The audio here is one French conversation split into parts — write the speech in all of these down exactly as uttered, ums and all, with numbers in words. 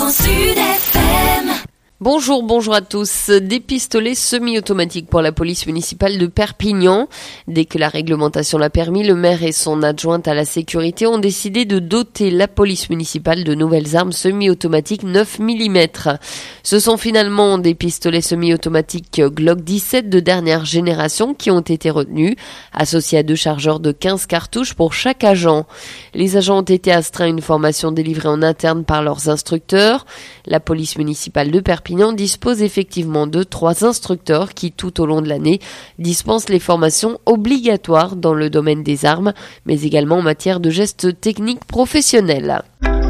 Grand Sud F M. Bonjour, bonjour à tous. Des pistolets semi-automatiques pour la police municipale de Perpignan. Dès que la réglementation l'a permis, le maire et son adjointe à la sécurité ont décidé de doter la police municipale de nouvelles armes semi-automatiques neuf millimètres. Ce sont finalement des pistolets semi-automatiques Glock dix-sept de dernière génération qui ont été retenus, associés à deux chargeurs de quinze cartouches pour chaque agent. Les agents ont été astreints à une formation délivrée en interne par leurs instructeurs. La police municipale de Perpignan dispose effectivement de trois instructeurs qui, tout au long de l'année, dispensent les formations obligatoires dans le domaine des armes, mais également en matière de gestes techniques professionnels.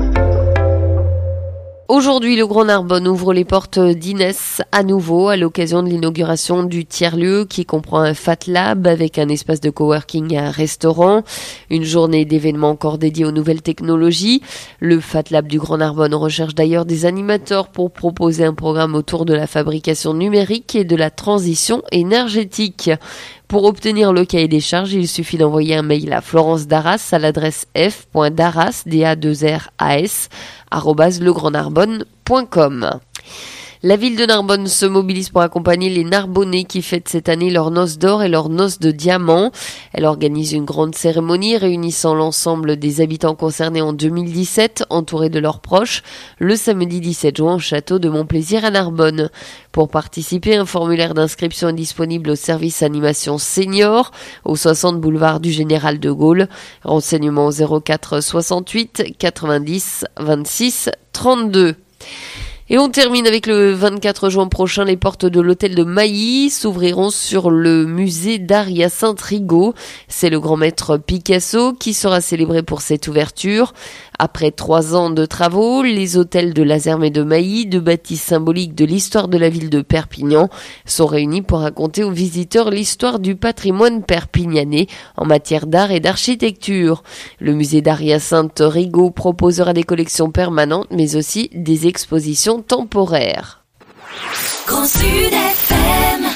Aujourd'hui, le Grand Narbonne ouvre les portes d'Inès à nouveau à l'occasion de l'inauguration du tiers-lieu qui comprend un Fat Lab avec un espace de coworking et un restaurant. Une journée d'événements encore dédiée aux nouvelles technologies. Le Fat Lab du Grand Narbonne recherche d'ailleurs des animateurs pour proposer un programme autour de la fabrication numérique et de la transition énergétique. Pour obtenir le cahier des charges, il suffit d'envoyer un mail à Florence Darras à l'adresse f point darras, d a deux r a s, arobase le grand narbonne point com. La ville de Narbonne se mobilise pour accompagner les Narbonnais qui fêtent cette année leur noces d'or et leur noces de diamant. Elle organise une grande cérémonie réunissant l'ensemble des habitants concernés en deux mille dix-sept, entourés de leurs proches, le samedi dix-sept juin au château de Montplaisir à Narbonne. Pour participer, un formulaire d'inscription est disponible au service animation senior, au soixante boulevard du Général de Gaulle. Renseignements au zéro quatre soixante-huit quatre-vingt-dix vingt-six trente-deux. Et on termine avec le vingt-quatre juin prochain. Les portes de l'hôtel de Mailly s'ouvriront sur le musée d'art Hyacinthe Rigaud. C'est le grand maître Picasso qui sera célébré pour cette ouverture. Après trois ans de travaux, les hôtels de Lazerme et de Mailly, deux bâtisses symboliques de l'histoire de la ville de Perpignan, sont réunis pour raconter aux visiteurs l'histoire du patrimoine perpignanais en matière d'art et d'architecture. Le musée d'art Hyacinthe Rigaud proposera des collections permanentes, mais aussi des expositions temporaires. Grand Sud F M.